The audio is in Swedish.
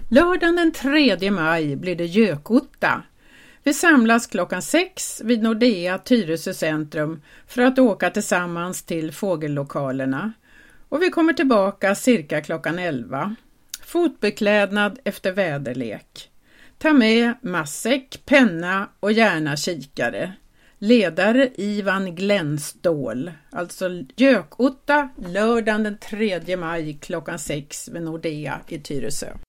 Lördagen den 3 maj blir det gökotta. Vi samlas klockan 6 vid Nordea Tyresö centrum för att åka tillsammans till fågellokalerna. Och vi kommer tillbaka cirka klockan 11. Fotbeklädnad efter väderlek. Ta med matsäck, penna och gärna kikare. Ledare Ivan Glänstål. Alltså gökotta lördagen den 3 maj klockan 6 vid Nordea i Tyresö.